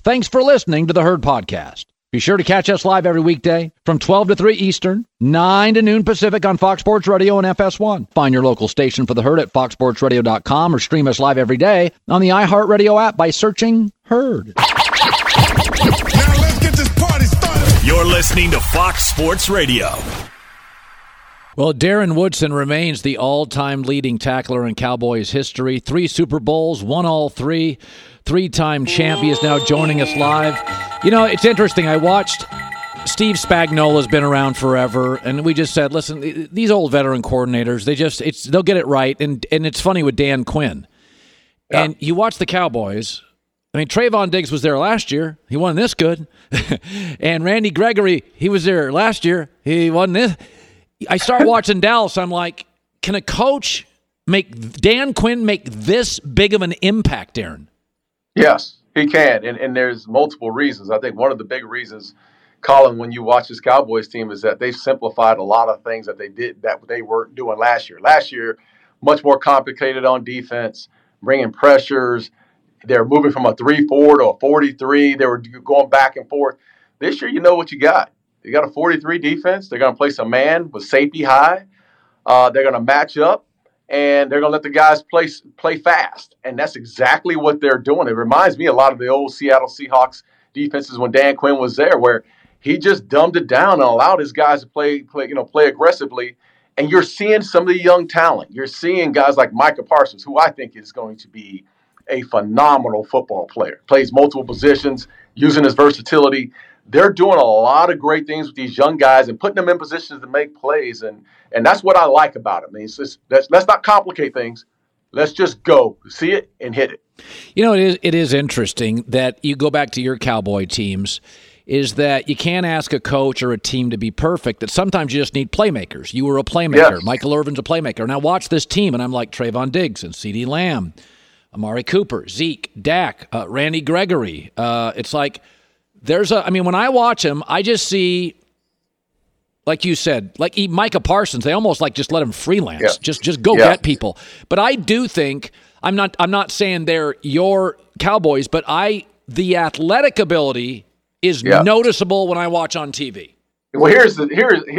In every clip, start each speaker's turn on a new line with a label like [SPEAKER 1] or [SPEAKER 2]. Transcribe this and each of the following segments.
[SPEAKER 1] Thanks for listening to the Herd Podcast. Be sure to catch us live every weekday from 12 to 3 Eastern, 9 to noon Pacific on Fox Sports Radio and FS1. Find your local station for the Herd at foxsportsradio.com or stream us live every day on the iHeartRadio app by searching Herd.
[SPEAKER 2] Now let's get this party started.
[SPEAKER 3] You're listening to Fox Sports Radio.
[SPEAKER 1] Well, Darren Woodson remains the all-time leading tackler in Cowboys history. 3 Super Bowls, won all 3. 3-time champ. He is now joining us live. You know, it's interesting. I watched Steve Spagnuolo's been around forever, and we just said, listen, these old veteran coordinators, they'll get it right. And it's funny with Dan Quinn. Yeah. And you watch the Cowboys. I mean, Trayvon Diggs was there last year. He wasn't this good. And Randy Gregory, he was there last year. He wasn't this. I start watching Dallas. I'm like, can a coach make Dan Quinn make this big of an impact, Darren?
[SPEAKER 4] Yes, he can, and there's multiple reasons. I think one of the big reasons, Colin, when you watch this Cowboys team is that they've simplified a lot of things that they weren't doing last year. Last year, much more complicated on defense, bringing pressures. They're moving from a 3-4 to a 43. They were going back and forth. This year, you know what you got. You got a 43 defense. They're going to play some man with safety high. They're going to match up. And they're going to let the guys play fast. And that's exactly what they're doing. It reminds me a lot of the old Seattle Seahawks defenses when Dan Quinn was there, where he just dumbed it down and allowed his guys to play aggressively. And you're seeing some of the young talent. You're seeing guys like Micah Parsons, who I think is going to be a phenomenal football player. Plays multiple positions, using his versatility. They're doing a lot of great things with these young guys and putting them in positions to make plays. And that's what I like about it. I mean, let's not complicate things. Let's just go, see it, and hit it.
[SPEAKER 1] You know, it is interesting that you go back to your Cowboy teams, is that you can't ask a coach or a team to be perfect, that sometimes you just need playmakers. You were a playmaker. Yes. Michael Irvin's a playmaker. Now watch this team, and I'm like Trayvon Diggs and CeeDee Lamb, Amari Cooper, Zeke, Dak, Randy Gregory. It's like when I watch him, I just see, like you said, like Micah Parsons, they almost like just let him freelance. Yeah. Just go get people. But I do think, I'm not saying they're your Cowboys, but the athletic ability is noticeable when I watch on TV.
[SPEAKER 4] Well, here's the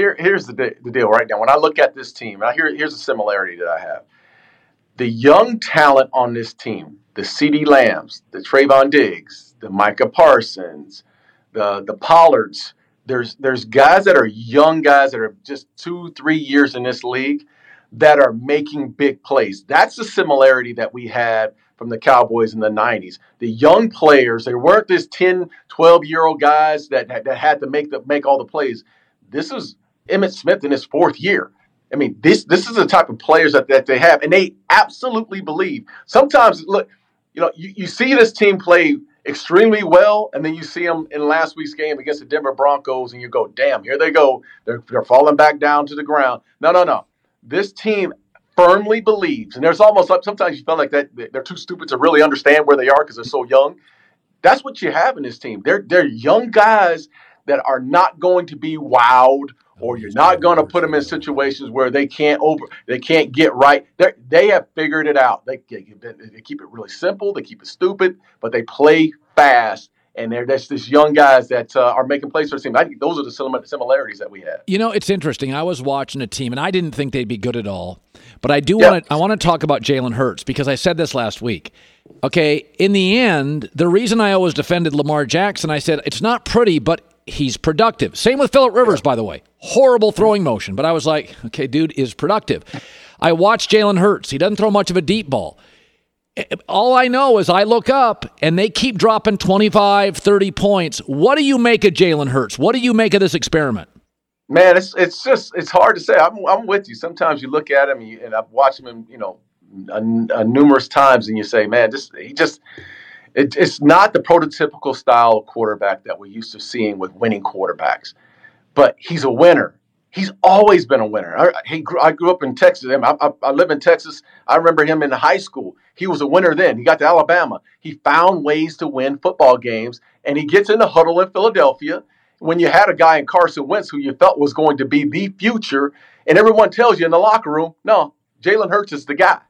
[SPEAKER 4] deal right now. When I look at this team, here's a similarity that I have. The young talent on this team, the CeeDee Lambs, the Trayvon Diggs, the Micah Parsons, the Pollards, there's guys that are young guys that are just 2-3 years in this league that are making big plays. That's the similarity that we had from the Cowboys in the 90s. The young players, they weren't this 10, 12-year-old guys that had to make all the plays. This is Emmitt Smith in his 4th year. I mean, this is the type of players that they have, and they absolutely believe. Sometimes, look, you see this team play extremely well, and then you see them in last week's game against the Denver Broncos, and you go, damn, here they go. They're falling back down to the ground. No. This team firmly believes, and there's almost sometimes you feel like that they're too stupid to really understand where they are because they're so young. That's what you have in this team. They're young guys that are not going to be wowed, or you're not going to put them in situations where they can't get right. They have figured it out. They keep it really simple. They keep it stupid, but they play fast. And there's these young guys that are making plays for the team. I think those are the similarities that we have.
[SPEAKER 1] You know, it's interesting. I was watching a team, and I didn't think they'd be good at all. But I want to talk about Jalen Hurts, because I said this last week. Okay, in the end, the reason I always defended Lamar Jackson, I said it's not pretty, but he's productive. Same with Phillip Rivers, by the way. Horrible throwing motion. But I was like, okay, dude is productive. I watched Jalen Hurts. He doesn't throw much of a deep ball. All I know is I look up, and they keep dropping 25, 30 points. What do you make of Jalen Hurts? What do you make of this experiment?
[SPEAKER 4] Man, it's hard to say. I'm with you. Sometimes you look at him, and I've watched him, numerous times, and you say, man, it's not the prototypical style of quarterback that we're used to seeing with winning quarterbacks. But he's a winner. He's always been a winner. I grew up in Texas. I live in Texas. I remember him in high school. He was a winner then. He got to Alabama. He found ways to win football games, and he gets in the huddle in Philadelphia when you had a guy in Carson Wentz who you felt was going to be the future, and everyone tells you in the locker room, no, Jalen Hurts is the guy.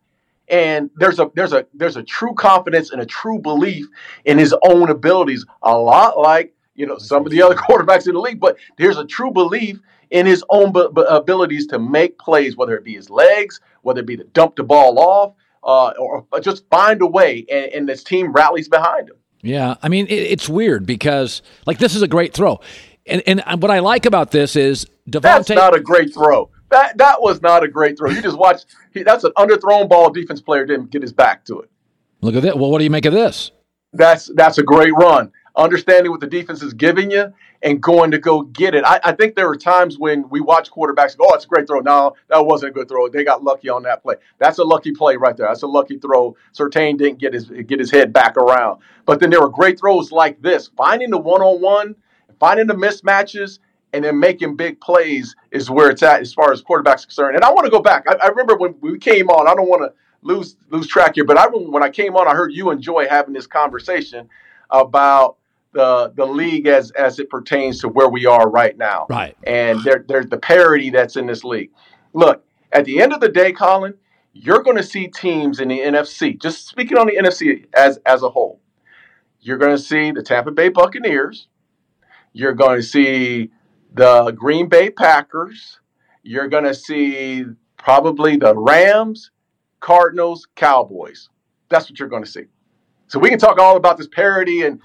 [SPEAKER 4] And there's a true confidence and a true belief in his own abilities, a lot like some of the other quarterbacks in the league. But there's a true belief in his own abilities to make plays, whether it be his legs, whether it be to dump the ball off, or just find a way, and this team rallies behind him.
[SPEAKER 1] Yeah, I mean, it's weird because, this is a great throw. And what I like about this is Devontae.
[SPEAKER 4] That's not a great throw. That was not a great throw. You just watch. That's an underthrown ball. Defense player didn't get his back to it.
[SPEAKER 1] Look at that. Well, what do you make of this?
[SPEAKER 4] That's a great run. Understanding what the defense is giving you and going to go get it. I think there were times when we watch quarterbacks go, it's a great throw. No, that wasn't a good throw. They got lucky on that play. That's a lucky play right there. That's a lucky throw. Surtain didn't get his head back around. But then there were great throws like this. Finding the one-on-one, finding the mismatches, and then making big plays is where it's at as far as quarterbacks are concerned. And I want to go back. I remember when we came on, I don't want to lose track here, but when I came on, I heard you and Joy having this conversation about the league as it pertains to where we are right now.
[SPEAKER 1] Right.
[SPEAKER 4] And there's the parity that's in this league. Look, at the end of the day, Colin, you're going to see teams in the NFC, just speaking on the NFC as a whole. You're going to see the Tampa Bay Buccaneers. You're going to see the Green Bay Packers. You're going to see probably the Rams, Cardinals, Cowboys. That's what you're going to see. So we can talk all about this parity and,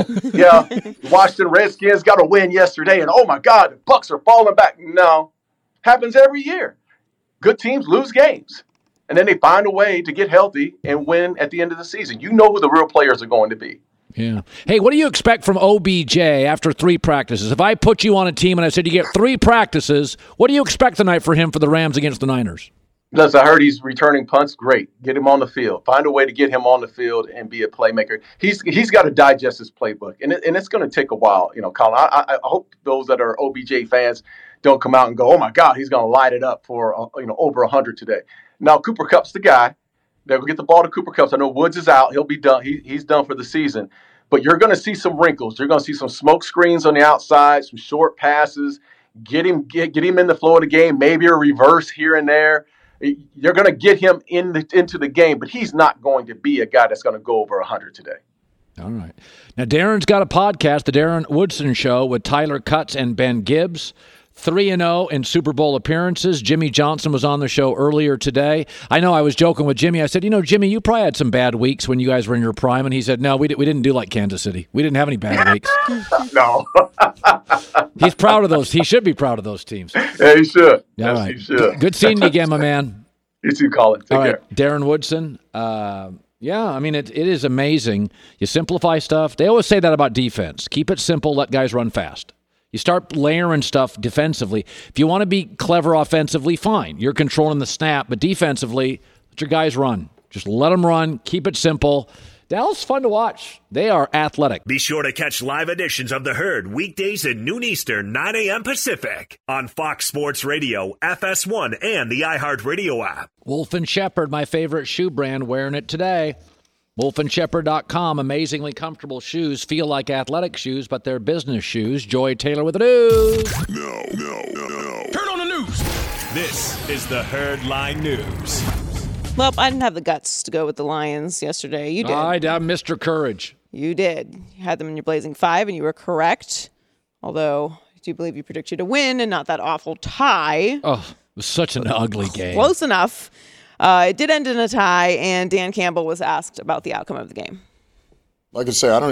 [SPEAKER 4] Washington Redskins got a win yesterday and, oh, my God, the Bucs are falling back. No. Happens every year. Good teams lose games. And then they find a way to get healthy and win at the end of the season. You know who the real players are going to be.
[SPEAKER 1] Yeah. Hey, what do you expect from OBJ after 3 practices? If I put you on a team and I said you get 3 practices, what do you expect tonight for him for the Rams against the Niners?
[SPEAKER 4] Listen, I heard he's returning punts. Great. Get him on the field. Find a way to get him on the field and be a playmaker. He's got to digest his playbook, and it's going to take a while. Colin, I hope those that are OBJ fans don't come out and go, oh, my God, he's going to light it up for over 100 today. Now, Cooper Kupp's the guy. They'll get the ball to Cooper Kupp. I know Woods is out. He'll be done. He's done for the season. But you're going to see some wrinkles. You're going to see some smoke screens on the outside, some short passes. Get him in the flow of the game, maybe a reverse here and there. You're going to get him into the game, but he's not going to be a guy that's going to go over 100 today.
[SPEAKER 1] All right. Now, Darren's got a podcast, The Darren Woodson Show, with Tyler Cutts and Ben Gibbs. 3-0 in Super Bowl appearances. Jimmy Johnson was on the show earlier today. I know I was joking with Jimmy. I said, Jimmy, you probably had some bad weeks when you guys were in your prime. And he said, no, we didn't do like Kansas City. We didn't have any bad weeks.
[SPEAKER 4] No.
[SPEAKER 1] He's proud of those. He should be proud of those teams.
[SPEAKER 4] Yeah, he should.
[SPEAKER 1] All right. He should. Good seeing you again, my man.
[SPEAKER 4] You too, Colin. Take care.
[SPEAKER 1] Darren Woodson. Yeah, I mean, it is amazing. You simplify stuff. They always say that about defense. Keep it simple. Let guys run fast. You start layering stuff defensively. If you want to be clever offensively, fine. You're controlling the snap, but defensively, let your guys run. Just let them run. Keep it simple. Dallas is fun to watch. They are athletic.
[SPEAKER 3] Be sure to catch live editions of The Herd weekdays at noon Eastern, 9 a.m. Pacific on Fox Sports Radio, FS1, and the iHeartRadio app.
[SPEAKER 1] Wolf & Shepherd, my favorite shoe brand, wearing it today. WolfandShepherd.com, amazingly comfortable shoes, feel like athletic shoes, but they're business shoes. Joy Taylor with the news.
[SPEAKER 2] No.
[SPEAKER 3] Turn on the news. This is the Herdline News.
[SPEAKER 5] Well, I didn't have the guts to go with the Lions yesterday. You did.
[SPEAKER 1] I'm Mr. Courage.
[SPEAKER 5] You did. You had them in your Blazing 5, and you were correct. Although, I do believe you predicted a win and not that awful tie.
[SPEAKER 1] Oh, it was such an ugly game.
[SPEAKER 5] Close enough. It did end in a tie, and Dan Campbell was asked about the outcome of the game.
[SPEAKER 6] Like I say, I'm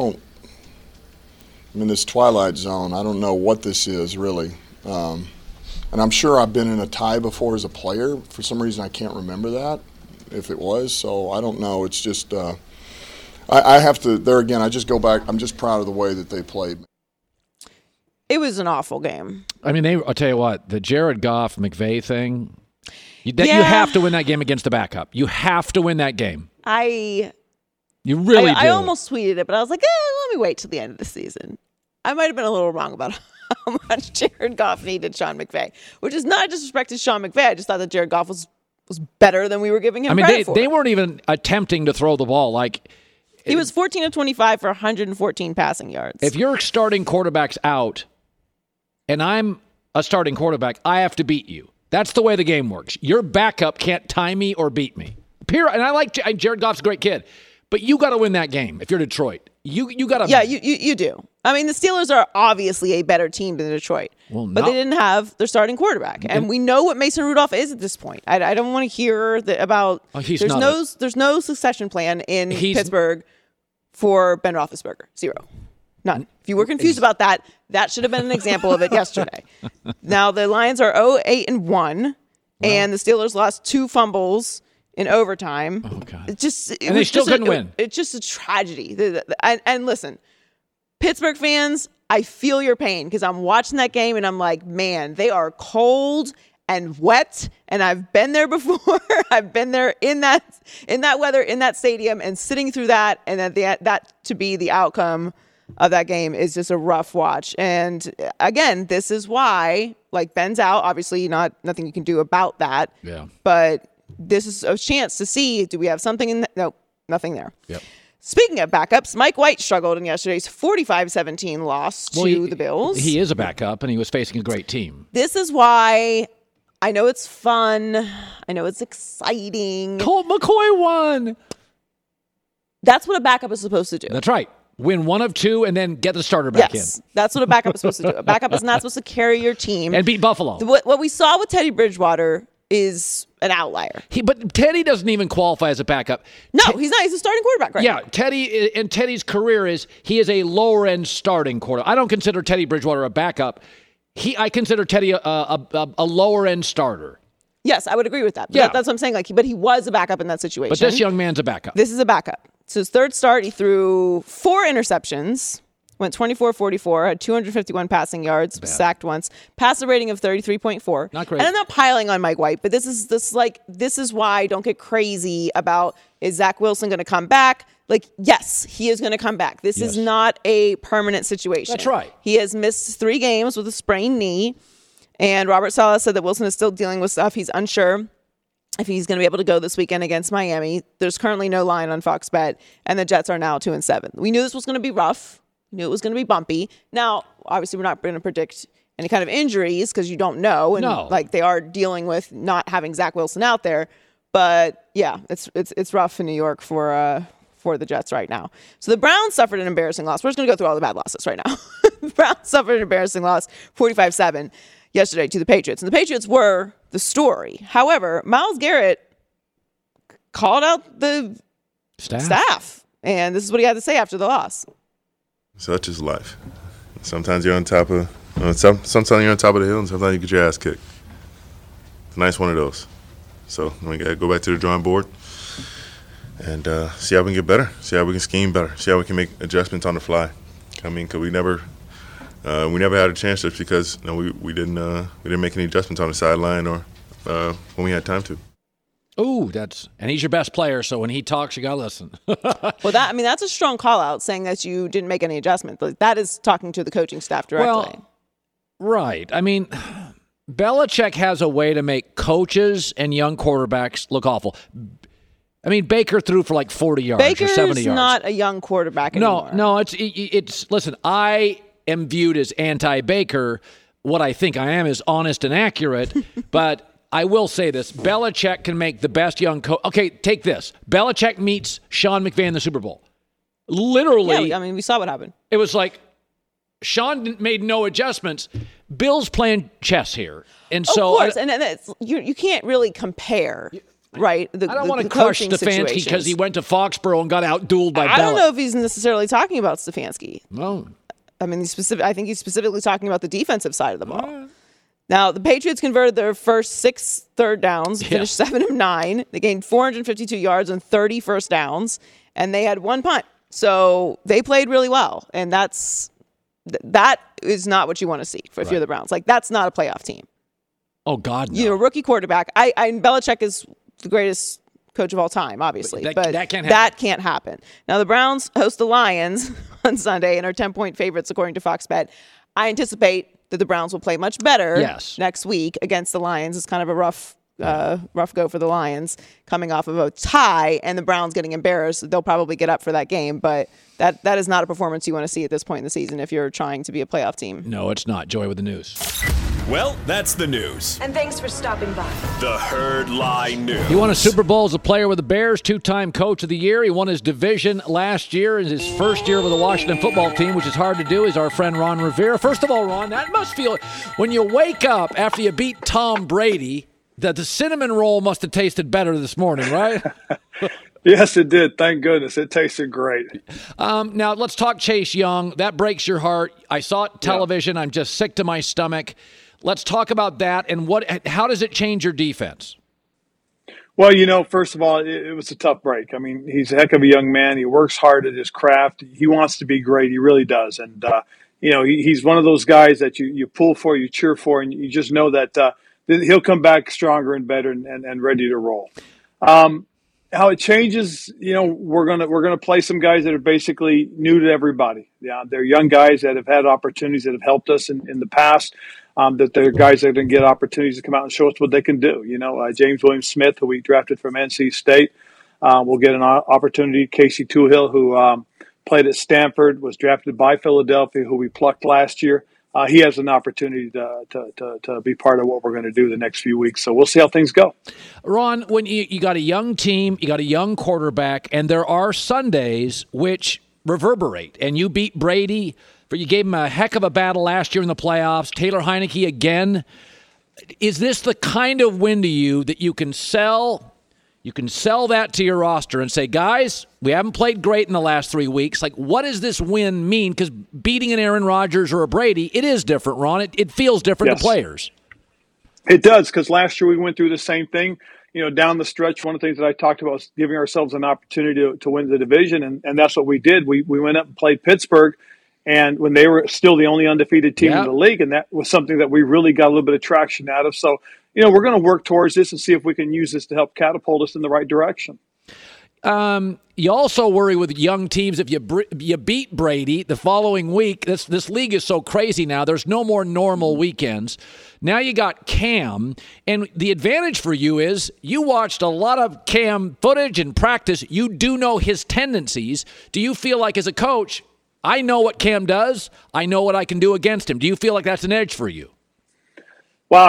[SPEAKER 6] in this twilight zone. I don't know what this is, really. And I'm sure I've been in a tie before as a player. For some reason, I can't remember that, if it was. So I don't know. It's just I have to, there again, I just go back. I'm just proud of the way that they played.
[SPEAKER 5] It was an awful game.
[SPEAKER 1] I mean, I'll tell you what, the Jared Goff McVay thing, you have to win that game against the backup. You have to win that game. You really do.
[SPEAKER 5] I almost tweeted it, but I was like, let me wait till the end of the season. I might have been a little wrong about how much Jared Goff needed Sean McVay, which is not disrespect to Sean McVay. I just thought that Jared Goff was better than we were giving him credit for.
[SPEAKER 1] They weren't even attempting to throw the ball.
[SPEAKER 5] He was 14 of 25 for 114 passing yards.
[SPEAKER 1] If your starting quarterback's out and I'm a starting quarterback, I have to beat you. That's the way the game works. Your backup can't tie me or beat me. And I like Jared Goff's a great kid, but you got to win that game if you're Detroit. You got to.
[SPEAKER 5] Yeah, you do. I mean, the Steelers are obviously a better team than Detroit, but they didn't have their starting quarterback, and we know what Mason Rudolph is at this point. I don't want to hear about. There's no succession plan in Pittsburgh for Ben Roethlisberger. Zero. None. If you were confused about that should have been an example of it yesterday. Now the Lions are 0-8-1, and the Steelers lost 2 fumbles in overtime.
[SPEAKER 1] Oh, God.
[SPEAKER 5] And
[SPEAKER 1] they still couldn't win.
[SPEAKER 5] It's just a tragedy. And listen, Pittsburgh fans, I feel your pain because I'm watching that game and I'm like, man, they are cold and wet, and I've been there before. I've been there in that weather, in that stadium, and sitting through that, and that to be the outcome of that game is just a rough watch. And again, this is why, like, Ben's out. Obviously, nothing you can do about that.
[SPEAKER 1] Yeah.
[SPEAKER 5] But this is a chance to see, do we have something in no, nothing there.
[SPEAKER 1] Yep.
[SPEAKER 5] Speaking of backups, Mike White struggled in yesterday's 45-17 loss to the Bills.
[SPEAKER 1] He is a backup, and he was facing a great team.
[SPEAKER 5] This is why I know it's fun. I know it's exciting.
[SPEAKER 1] Colt McCoy won.
[SPEAKER 5] That's what a backup is supposed to do.
[SPEAKER 1] That's right. Win 1 of 2 and then get the starter back in.
[SPEAKER 5] That's what a backup is supposed to do. A backup is not supposed to carry your team.
[SPEAKER 1] And beat Buffalo.
[SPEAKER 5] What we saw with Teddy Bridgewater is an outlier.
[SPEAKER 1] But Teddy doesn't even qualify as a backup.
[SPEAKER 5] No, he's not. He's a starting quarterback right now.
[SPEAKER 1] Yeah, Teddy's career he is a lower-end starting quarterback. I don't consider Teddy Bridgewater a backup. I consider Teddy a lower-end starter.
[SPEAKER 5] Yes, I would agree with that. But that's what I'm saying. But he was a backup in that situation.
[SPEAKER 1] But this young man's a backup.
[SPEAKER 5] This is a backup. So his third start, he threw 4 interceptions, went 24-44, had 251 passing yards, sacked once, passer rating of 33.4.
[SPEAKER 1] Not great.
[SPEAKER 5] And I'm not piling on Mike White, but this is why I don't get crazy about, is Zach Wilson going to come back? Like, yes, he is going to come back. This is not a permanent situation.
[SPEAKER 1] That's right.
[SPEAKER 5] He has missed 3 games with a sprained knee, and Robert Saleh said that Wilson is still dealing with stuff. He's unsure if he's going to be able to go this weekend against Miami. There's currently no line on Fox Bet, and the Jets are now 2-7. We knew this was going to be rough. We knew it was going to be bumpy. Now, obviously, we're not going to predict any kind of injuries because you don't know, and they are dealing with not having Zach Wilson out there. But yeah, it's rough in New York for the Jets right now. So the Browns suffered an embarrassing loss. We're just going to go through all the bad losses right now. The Browns suffered an embarrassing loss, 45-7. Yesterday to the Patriots. And the Patriots were the story. However, Myles Garrett called out the staff. And this is what he had to say after the loss.
[SPEAKER 7] Such is life. Sometimes you're on top of sometimes you're on top of the hill, and sometimes you get your ass kicked. It's a nice one of those. So we got to go back to the drawing board and see how we can get better, see how we can scheme better, see how we can make adjustments on the fly. I mean, because we never had a chance just because we didn't make any adjustments on the sideline or when we had time to.
[SPEAKER 1] Ooh, and he's your best player, so when he talks, you gotta listen.
[SPEAKER 5] Well, that's a strong call out, saying that you didn't make any adjustments. That is talking to the coaching staff directly.
[SPEAKER 1] Well, right. I mean, Belichick has a way to make coaches and young quarterbacks look awful. I mean, Baker threw for like 40 yards or 70 yards.
[SPEAKER 5] Baker's not a young quarterback anymore.
[SPEAKER 1] No, it's listen, I am viewed as anti-Baker. What I think I am is honest and accurate, but I will say this. Belichick can make the best young coach. Okay, take this. Belichick meets Sean McVay in the Super Bowl. Literally.
[SPEAKER 5] Yeah, I mean, we saw what happened.
[SPEAKER 1] It was like Sean made no adjustments. Bill's playing chess here. And so,
[SPEAKER 5] of course, and you can't really compare. Right,
[SPEAKER 1] I don't want to crush Stefanski because he went to Foxborough and got out-dueled by Belichick.
[SPEAKER 5] I don't know if he's necessarily talking about Stefanski.
[SPEAKER 1] No.
[SPEAKER 5] I mean, I think he's specifically talking about the defensive side of the ball. Now, the Patriots converted their first 6 third downs, finished 7 of 9. They gained 452 yards on 30 first downs, and they had 1 punt. So they played really well, and that is not what you want to see if you're the Browns. Like, that's not a playoff team.
[SPEAKER 1] Oh, God, no.
[SPEAKER 5] Rookie quarterback. Belichick is the greatest coach of all time, obviously.
[SPEAKER 1] But that can't happen.
[SPEAKER 5] That can't happen. Now, the Browns host the Lions on Sunday and are 10-point favorites, according to Fox Bet. I anticipate that the Browns will play much better next week against the Lions. It's kind of a rough go for the Lions coming off of a tie and the Browns getting embarrassed. They'll probably get up for that game, but that is not a performance you want to see at this point in the season if you're trying to be a playoff team.
[SPEAKER 1] No, it's not. Joy with the news.
[SPEAKER 3] Well, that's the news.
[SPEAKER 8] And thanks for stopping by.
[SPEAKER 3] The Herd Lie News.
[SPEAKER 1] He won a Super Bowl as a player with the Bears, 2-time Coach of the Year. He won his division last year in his first year with the Washington football team, which is hard to do. Is our friend Ron Rivera. First of all, Ron, that must feel, when you wake up after you beat Tom Brady, that the cinnamon roll must have tasted better this morning, right?
[SPEAKER 9] Yes, it did. Thank goodness. It tasted great.
[SPEAKER 1] Now, let's talk Chase Young. That breaks your heart. I saw it television. Yeah. I'm just sick to my stomach. Let's talk about that and how does it change your defense?
[SPEAKER 9] Well, first of all, it was a tough break. I mean, he's a heck of a young man. He works hard at his craft. He wants to be great. He really does. And, he's one of those guys that you pull for, you cheer for, and you just know that he'll come back stronger and better and ready to roll. How it changes, we're gonna play some guys that are basically new to everybody. Yeah, they're young guys that have had opportunities that have helped us in the past. That they're guys that are going to get opportunities to come out and show us what they can do. James Williams-Smith, who we drafted from NC State, will get an opportunity. Casey Toohill, who played at Stanford, was drafted by Philadelphia, who we plucked last year. He has an opportunity to be part of what we're going to do the next few weeks. So we'll see how things go.
[SPEAKER 1] Ron, when you got a young team, you got a young quarterback, and there are Sundays which reverberate, and you beat Brady. You gave him a heck of a battle last year in the playoffs. Taylor Heineke again. Is this the kind of win to you that you can sell? You can sell that to your roster and say, guys, we haven't played great in the last 3 weeks. Like, what does this win mean? Because beating an Aaron Rodgers or a Brady, it is different, Ron. It feels different to players.
[SPEAKER 9] It does, because last year we went through the same thing. Down the stretch, one of the things that I talked about was giving ourselves an opportunity to win the division, and that's what we did. We went up and played Pittsburgh. And when they were still the only undefeated team in the league, and that was something that we really got a little bit of traction out of. So, we're going to work towards this and see if we can use this to help catapult us in the right direction.
[SPEAKER 1] You also worry with young teams if you beat Brady the following week. This league is so crazy now. There's no more normal weekends. Now you got Cam, and the advantage for you is you watched a lot of Cam footage and practice. You do know his tendencies. Do you feel like as a coach, I know what Cam does. I know what I can do against him. Do you feel like that's an edge for you?
[SPEAKER 9] Wow,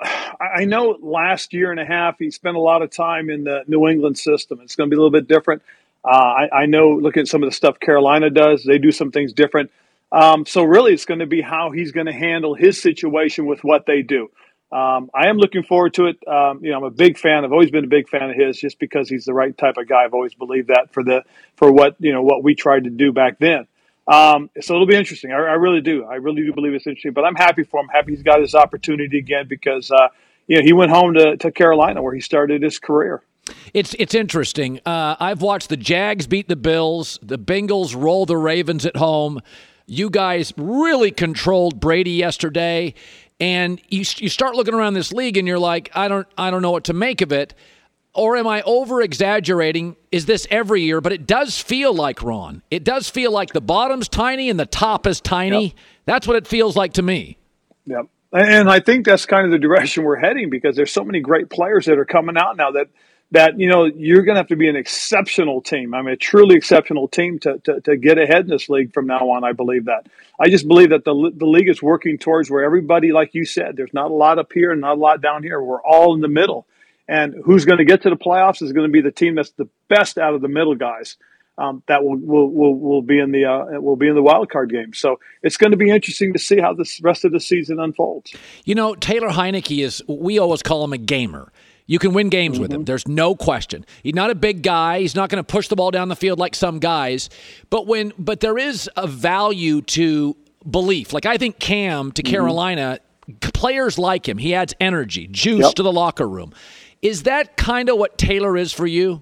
[SPEAKER 9] I know last year and a half he spent a lot of time in the New England system. It's going to be a little bit different. I know, looking at some of the stuff Carolina does, they do some things different. So really it's going to be how he's going to handle his situation with what they do. I am looking forward to it. I'm a big fan. I've always been a big fan of his just because he's the right type of guy. I've always believed that for what we tried to do back then. So it'll be interesting. I really do. I really do believe it's interesting. But I'm happy for him. Happy he's got his opportunity again because he went home to Carolina where he started his career.
[SPEAKER 1] It's interesting. I've watched the Jags beat the Bills, the Bengals roll the Ravens at home. You guys really controlled Brady yesterday, and you start looking around this league and you're like, I don't know what to make of it. Or am I over-exaggerating? Is this every year? But it does feel like, Ron, it does feel like the bottom's tiny and the top is tiny. Yep. That's what it feels like to me.
[SPEAKER 9] Yep. And I think that's kind of the direction we're heading because there's so many great players that are coming out now that you're going to have to be an exceptional team. I mean, a truly exceptional team to get ahead in this league from now on. I believe that. I just believe that the league is working towards where everybody, like you said, there's not a lot up here and not a lot down here. We're all in the middle. And who's going to get to the playoffs is going to be the team that's the best out of the middle guys that will be in the wild card game. So it's going to be interesting to see how this rest of the season unfolds.
[SPEAKER 1] Taylor Heineke we always call him a gamer. You can win games with him. There's no question. He's not a big guy. He's not going to push the ball down the field like some guys. But there is a value to belief. Like I think Cam to Carolina, players like him. He adds energy, juice to the locker room. Is that kind of what Taylor is for you?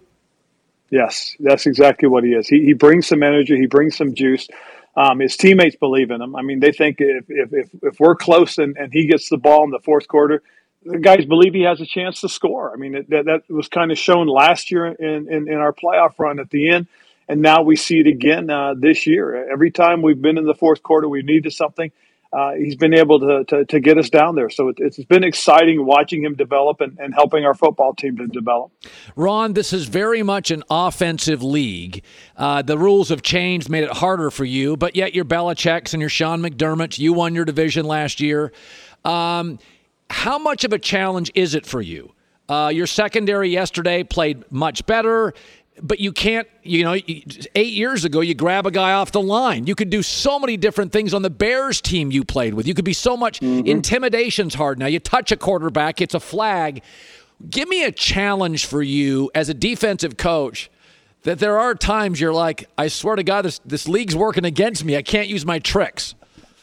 [SPEAKER 9] Yes, that's exactly what he is. He brings some energy. He brings some juice. His teammates believe in him. I mean, they think if we're close and he gets the ball in the fourth quarter, the guys believe he has a chance to score. I mean, that was kind of shown last year in our playoff run at the end, and now we see it again this year. Every time we've been in the fourth quarter, we needed something. He's been able to get us down there. So it's been exciting watching him develop and helping our football team to develop.
[SPEAKER 1] Ron, this is very much an offensive league. The rules have changed, made it harder for you, but yet your Belichick's and your Sean McDermott's, you won your division last year. How much of a challenge is it for you? Your secondary yesterday played much better, but you can't, 8 years ago, you grab a guy off the line. You could do so many different things on the Bears team you played with. You could be so much, intimidation's hard now. You touch a quarterback, it's a flag. Give me a challenge for you as a defensive coach that there are times you're like, I swear to God, this league's working against me. I can't use my tricks.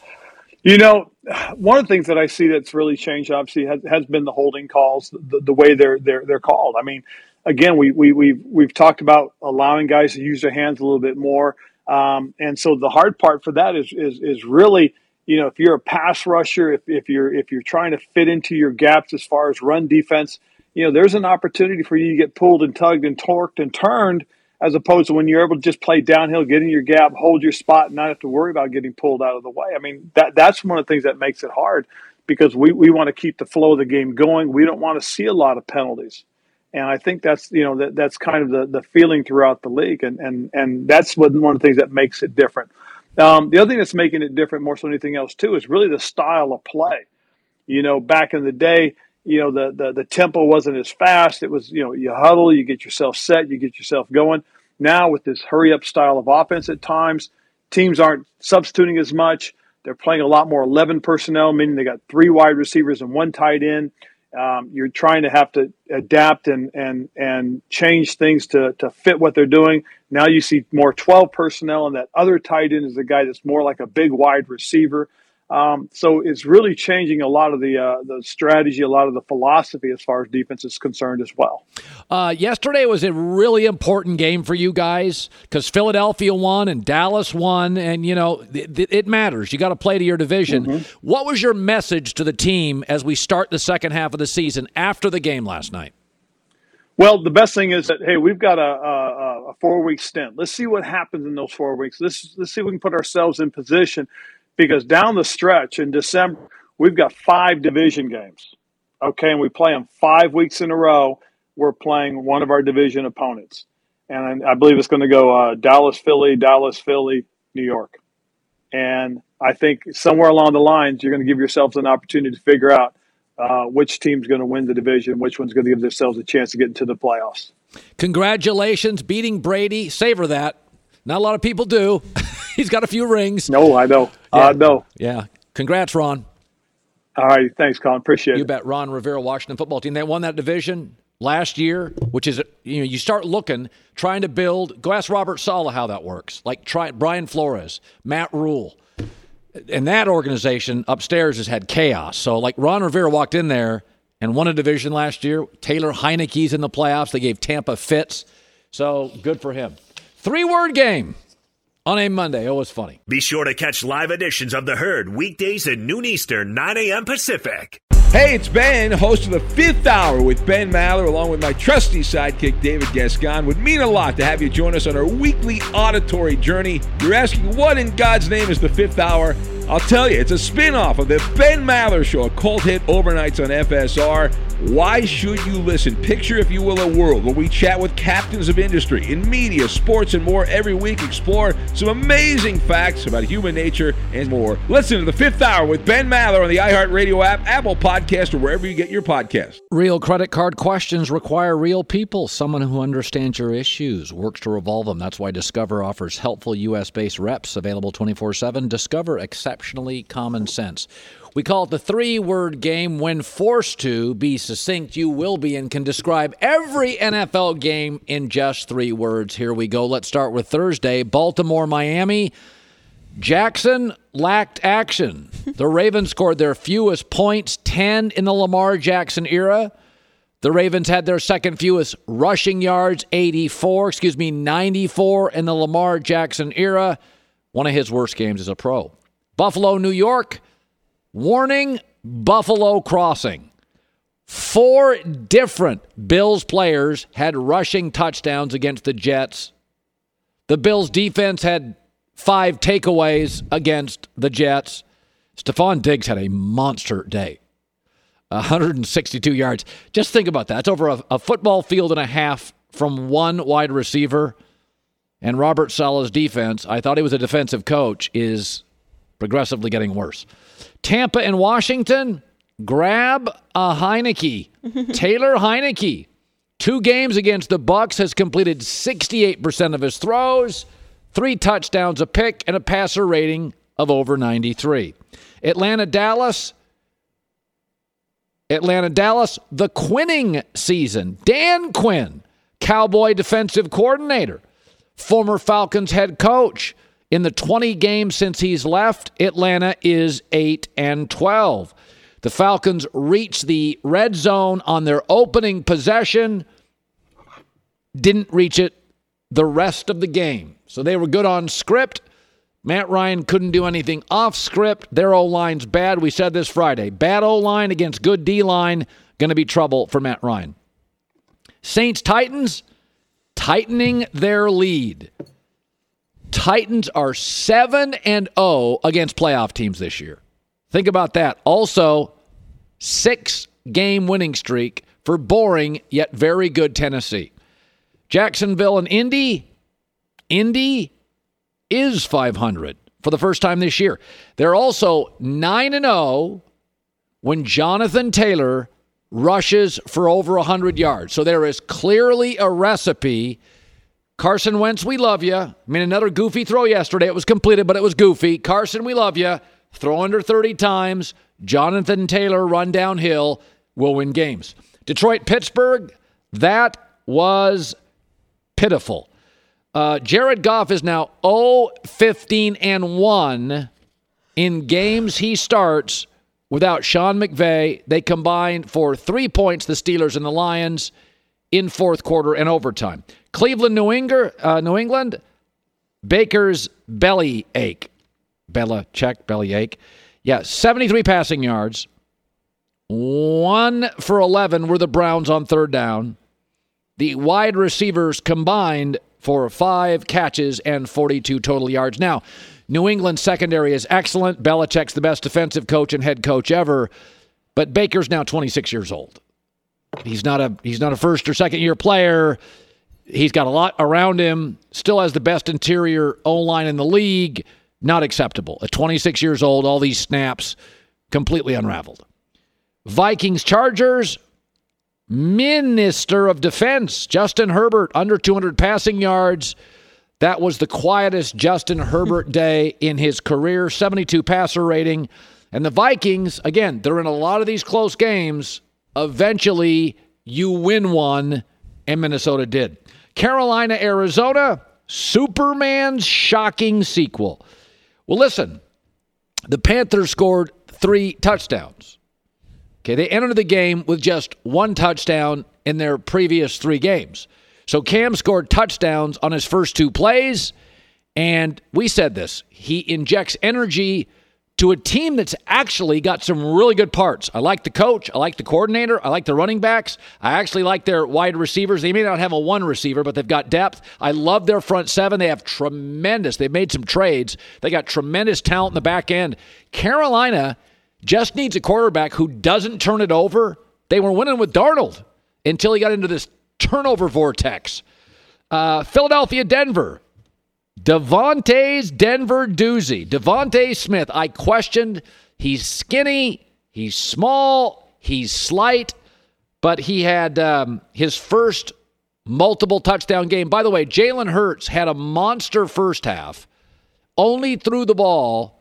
[SPEAKER 9] One of the things that I see that's really changed, obviously, has been the holding calls, the way they're called. I mean, again, we've talked about allowing guys to use their hands a little bit more, and so the hard part for that is really, if you're a pass rusher, if you're trying to fit into your gaps as far as run defense, there's an opportunity for you to get pulled and tugged and torqued and turned, as opposed to when you're able to just play downhill, get in your gap, hold your spot, and not have to worry about getting pulled out of the way. I mean, that's one of the things that makes it hard, because we want to keep the flow of the game going. We don't want to see a lot of penalties. And I think that's, that's kind of the feeling throughout the league. And that's one of the things that makes it different. The other thing that's making it different more so than anything else, too, is really the style of play. Back in the day, the tempo wasn't as fast. It was, you huddle, you get yourself set, you get yourself going. Now with this hurry-up style of offense at times, teams aren't substituting as much. They're playing a lot more 11 personnel, meaning they got 3 wide receivers and 1 tight end. You're trying to have to adapt and change things to fit what they're doing. Now you see more 12 personnel, and that other tight end is a guy that's more like a big wide receiver. So it's really changing a lot of the strategy, a lot of the philosophy as far as defense is concerned as well.
[SPEAKER 1] Yesterday was a really important game for you guys because Philadelphia won and Dallas won, and, it matters. You got to play to your division. Mm-hmm. What was your message to the team as we start the second half of the season after the game last night?
[SPEAKER 9] Well, the best thing is that, hey, we've got a 4-week stint. Let's see what happens in those 4 weeks. Let's see if we can put ourselves in position. Because down the stretch in December, we've got 5 division games, okay? And we play them 5 weeks in a row. We're playing one of our division opponents. And I believe it's going to go Dallas, Philly, New York. And I think somewhere along the lines, you're going to give yourselves an opportunity to figure out which team's going to win the division, which one's going to give themselves a chance to get into the playoffs.
[SPEAKER 1] Congratulations, beating Brady. Savor that. Not a lot of people do. He's got a few rings.
[SPEAKER 9] No, I know.
[SPEAKER 1] Yeah.
[SPEAKER 9] No.
[SPEAKER 1] Yeah. Congrats, Ron.
[SPEAKER 9] All right. Thanks, Colin. Appreciate it.
[SPEAKER 1] You bet. Ron Rivera, Washington football team. They won that division last year, which is, you start looking, trying to build. Go ask Robert Saleh how that works. Like Brian Flores, Matt Rule. And that organization upstairs has had chaos. So, like, Ron Rivera walked in there and won a division last year. Taylor Heineke's in the playoffs. They gave Tampa fits. So, good for him. 3-word game on a Monday. It was funny.
[SPEAKER 3] Be sure to catch live editions of The Herd weekdays at noon Eastern, 9 a.m. Pacific.
[SPEAKER 8] Hey, it's Ben, host of the Fifth Hour with Ben Maller, along with my trusty sidekick, David Gascon. Would mean a lot to have you join us on our weekly auditory journey. You're asking, what in God's name is the Fifth Hour? I'll tell you, it's a spin-off of the Ben Maller Show, a cult hit overnights on FSR. Why should you listen? Picture, if you will, a world where we chat with captains of industry in media, sports, and more every week. Explore some amazing facts about human nature and more. Listen to the Fifth Hour with Ben Maller on the iHeartRadio app, Apple Podcast, or wherever you get your podcasts.
[SPEAKER 1] Real credit card questions require real people, someone who understands your issues, works to resolve them. That's why Discover offers helpful U.S.-based reps available 24/7. Discover exceptionally common sense. We call it the 3-word game. When forced to be succinct, you will be, and can describe every NFL game in just 3 words. Here we go. Let's start with Thursday. Baltimore, Miami. Jackson lacked action. The Ravens scored their fewest points, 10 in the Lamar Jackson era. The Ravens had their second fewest rushing yards, 94 in the Lamar Jackson era. One of his worst games as a pro. Buffalo, New York. Warning, Buffalo crossing. 4 different Bills players had rushing touchdowns against the Jets. The Bills defense had 5 takeaways against the Jets. Stephon Diggs had a monster day. 162 yards. Just think about that. It's over a football field and a half from one wide receiver. And Robert Saleh's defense, I thought he was a defensive coach, is progressively getting worse. Tampa and Washington, grab a Heineke. Taylor Heineke. 2 games against the Bucs, has completed 68% of his throws, 3 touchdowns, a pick, and a passer rating of over 93. Atlanta-Dallas, the Quinning season. Dan Quinn, Cowboy defensive coordinator, former Falcons head coach. In the 20 games since he's left, Atlanta is 8-12. The Falcons reached the red zone on their opening possession, didn't reach it the rest of the game. So they were good on script. Matt Ryan couldn't do anything off script. Their O-line's bad. We said this Friday. Bad O-line against good D-line, going to be trouble for Matt Ryan. Saints-Titans, tightening their lead. Titans are 7-0 against playoff teams this year. Think about that. Also, 6-game winning streak for boring yet very good Tennessee. Jacksonville and Indy. Indy is 500 for the first time this year. They're also 9-0 when Jonathan Taylor rushes for over 100 yards. So there is clearly a recipe. Carson Wentz, we love you. I mean, another goofy throw yesterday. It was completed, but it was goofy. Carson, we love you. Throw under 30 times. Jonathan Taylor run downhill. Will win games. Detroit-Pittsburgh, that was pitiful. Jared Goff is now 0-15-1 in games he starts without Sean McVay. They combined for 3 points, the Steelers and the Lions, in fourth quarter and overtime. Cleveland, New England, Baker's belly ache. Belichick, belly ache. Yeah, 73 passing yards. 1 for 11 were the Browns on third down. The wide receivers combined for 5 catches and 42 total yards. Now, New England's secondary is excellent. Belichick's the best defensive coach and head coach ever, but Baker's now 26 years old. He's not a first or second year player. He's got a lot around him. Still has the best interior O-line in the league. Not acceptable. At 26 years old, all these snaps completely unraveled. Vikings, Chargers, Minister of Defense, Justin Herbert, under 200 passing yards. That was the quietest Justin Herbert day in his career, 72 passer rating. And the Vikings, again, they're in a lot of these close games. Eventually, you win one, and Minnesota did. Carolina, Arizona, Superman's shocking sequel. Well, listen, the Panthers scored 3 touchdowns. Okay, they entered the game with just 1 touchdown in their previous 3 games. So Cam scored touchdowns on his first 2 plays, and we said this. He injects energy to a team that's actually got some really good parts. I like the coach. I like the coordinator. I like the running backs. I actually like their wide receivers. They may not have a 1 receiver, but they've got depth. I love their front 7. They have they've made some trades. They got tremendous talent in the back end. Carolina just needs a quarterback who doesn't turn it over. They were winning with Darnold until he got into this turnover vortex. Philadelphia, Denver. Devontae's Denver doozy. Devontae Smith, I questioned. He's skinny. He's small. He's slight. But he had his first multiple touchdown game. By the way, Jalen Hurts had a monster first half. Only threw the ball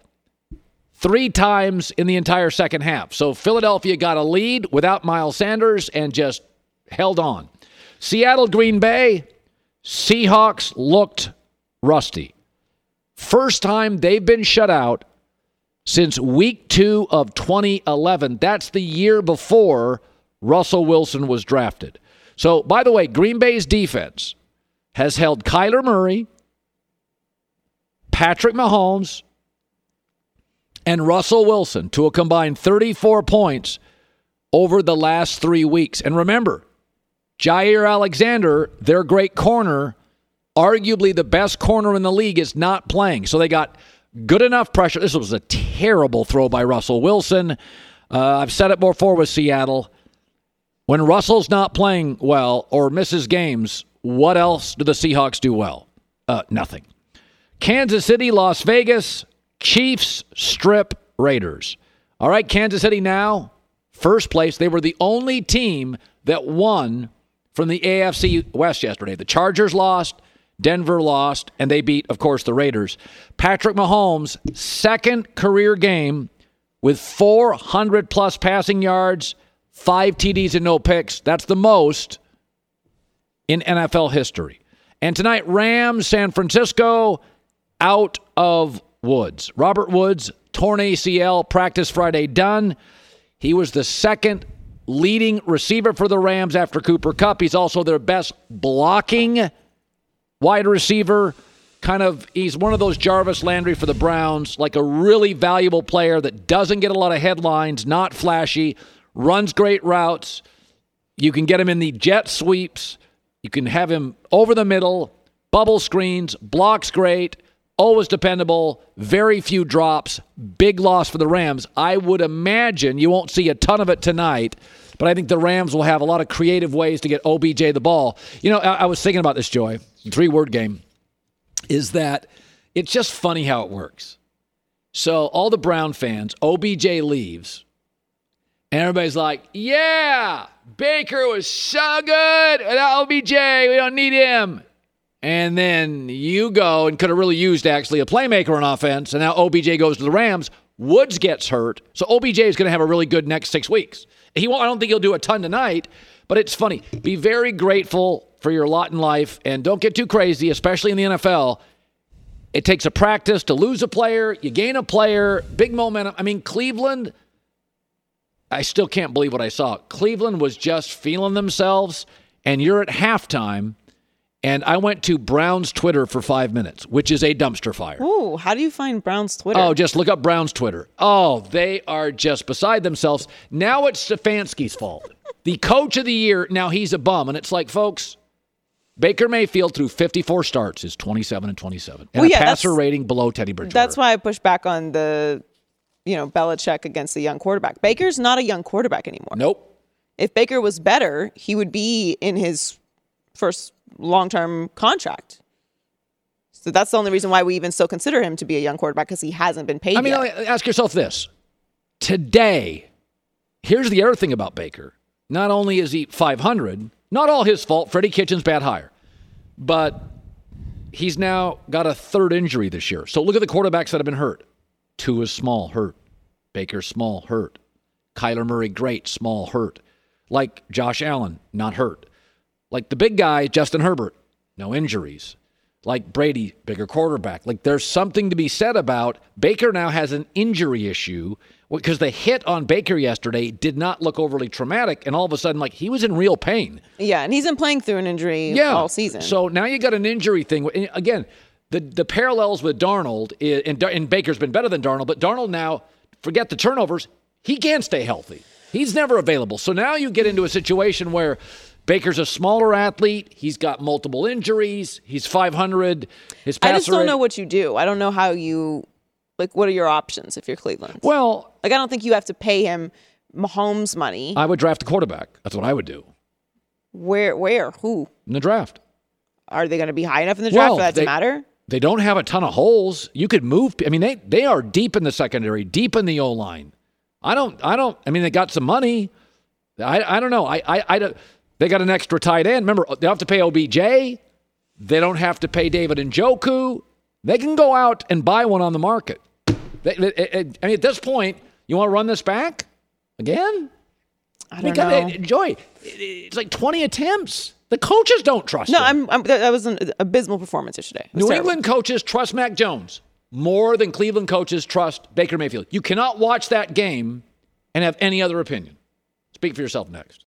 [SPEAKER 1] 3 times in the entire second half. So Philadelphia got a lead without Miles Sanders and just held on. Seattle, Green Bay, Seahawks looked rusty. First time they've been shut out since week 2 of 2011. That's the year before Russell Wilson was drafted. So, by the way, Green Bay's defense has held Kyler Murray, Patrick Mahomes, and Russell Wilson to a combined 34 points over the last 3 weeks. And remember, Jair Alexander, their great corner, arguably the best corner in the league, is not playing. So they got good enough pressure. This was a terrible throw by Russell Wilson. I've said it before with Seattle. When Russell's not playing well or misses games, what else do the Seahawks do well? Nothing. Kansas City, Las Vegas, Chiefs strip Raiders. All right, Kansas City now first place. They were the only team that won from the AFC West yesterday. The Chargers lost, Denver lost, and they beat, of course, the Raiders. Patrick Mahomes, second career game with 400-plus passing yards, 5 TDs and no picks. That's the most in NFL history. And tonight, Rams, San Francisco, out of Woods. Robert Woods, torn ACL, practice Friday done. He was the second leading receiver for the Rams after Cooper Kupp. He's also their best blocking wide receiver. He's one of those Jarvis Landry for the Browns, like a really valuable player that doesn't get a lot of headlines, not flashy, runs great routes. You can get him in the jet sweeps. You can have him over the middle, bubble screens, blocks great, always dependable, very few drops, big loss for the Rams. I would imagine you won't see a ton of it tonight, but I think the Rams will have a lot of creative ways to get OBJ the ball. I was thinking about this, Joy, 3-word game, is that it's just funny how it works. So all the Brown fans, OBJ leaves, and everybody's like, yeah, Baker was so good without OBJ. We don't need him. And then you go and could have really used actually a playmaker on offense, and now OBJ goes to the Rams. Woods gets hurt, so OBJ is going to have a really good next 6 weeks. I don't think he'll do a ton tonight, but it's funny. Be very grateful for your lot in life, and don't get too crazy, especially in the NFL. It takes a practice to lose a player. You gain a player, big momentum. I mean, Cleveland, I still can't believe what I saw. Cleveland was just feeling themselves, and you're at halftime, and I went to Brown's Twitter for 5 minutes, which is a dumpster fire.
[SPEAKER 5] Ooh, how do you find Brown's Twitter?
[SPEAKER 1] Oh, just look up Brown's Twitter. Oh, they are just beside themselves. Now it's Stefanski's fault. The coach of the year, now he's a bum. And it's like, folks, Baker Mayfield through 54 starts is 27-27. And a passer rating below Teddy Bridgewater.
[SPEAKER 5] That's why I push back on the, Belichick against the young quarterback. Baker's not a young quarterback anymore.
[SPEAKER 1] Nope.
[SPEAKER 5] If Baker was better, he would be in his first long-term contract. So that's the only reason why we even still consider him to be a young quarterback, because he hasn't been paid yet.
[SPEAKER 1] Ask yourself this. Today, here's the other thing about Baker. Not only is he 500, not all his fault, Freddie Kitchens, bad hire, but he's now got a third injury this year. So look at the quarterbacks that have been hurt. Tua is small, hurt. Baker's small, hurt. Kyler Murray, great, small, hurt. Like Josh Allen, not hurt. Like the big guy, Justin Herbert, no injuries. Like Brady, bigger quarterback. Like there's something to be said about Baker now has an injury issue because the hit on Baker yesterday did not look overly traumatic, and all of a sudden, like, he was in real pain.
[SPEAKER 5] Yeah, and he's been playing through an injury all season.
[SPEAKER 1] So now you got an injury thing. And again, the parallels with Darnold, and Baker's been better than Darnold, but Darnold now, forget the turnovers, he can't stay healthy. He's never available. So now you get into a situation where Baker's a smaller athlete. He's got multiple injuries. He's 500. His passer
[SPEAKER 5] I just don't know what you do. I don't know how you, what are your options if you're Cleveland?
[SPEAKER 1] Well,
[SPEAKER 5] I don't think you have to pay him Mahomes money.
[SPEAKER 1] I would draft a quarterback. That's what I would do.
[SPEAKER 5] Where? Who?
[SPEAKER 1] In the draft.
[SPEAKER 5] Are they going to be high enough in the draft for that to matter?
[SPEAKER 1] They don't have a ton of holes. You could move. I mean, they are deep in the secondary, deep in the O-line. I mean, they got some money. I don't know. They got an extra tight end. Remember, they have to pay OBJ. They don't have to pay David Njoku. They can go out and buy one on the market. I mean, at this point, you want to run this back again?
[SPEAKER 5] I don't know.
[SPEAKER 1] Joy, it's like 20 attempts. The coaches don't trust him.
[SPEAKER 5] That was an abysmal performance yesterday.
[SPEAKER 1] New England coaches trust Mac Jones more than Cleveland coaches trust Baker Mayfield. You cannot watch that game and have any other opinion. Speak for yourself next.